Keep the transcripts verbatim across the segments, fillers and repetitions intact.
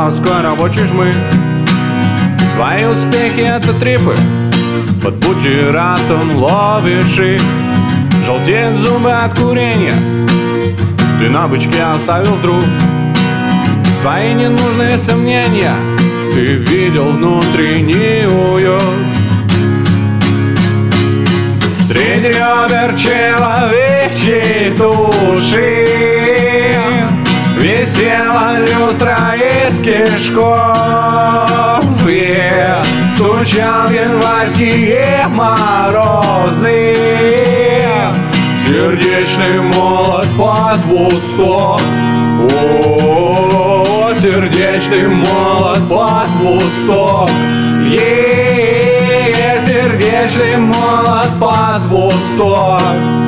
заводской рабочий жмых. Твои успехи — это трипы, под бутератом ловишь их. Желтеют зубы от курения, ты на бычке оставил вдруг. Свои ненужные сомнения ты видел внутренний уют. Среди ребер человечьей души висела люстра из кишков. Yeah. Стучал январские морозы, сердечный молот под Вудсток. О, сердечный молот под Вудсток. Е, сердечный молот под Вудсток.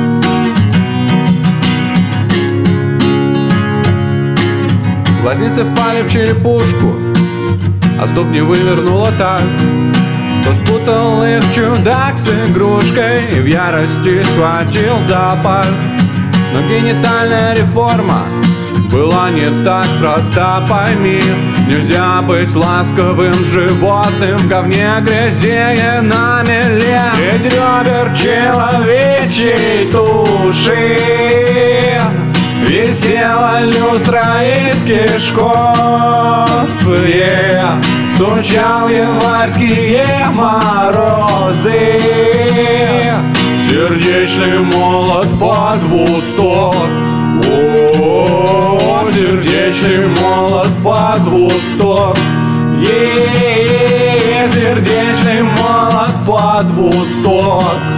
Глазницы впали в черепушку, а ступни вывернуло так, что спутал их чудак с игрушкой и в ярости схватил за пах. Но генитальная реформа была не так проста, пойми. Нельзя быть ласковым животным в говне, грязи и на меле. Среди ребер человечьей души висела люстра из кишков. Yeah. Стучал январские морозы, сердечный молот под Вудсток. О, сердечный молот под Вудсток. Е, сердечный молот под Вудсток.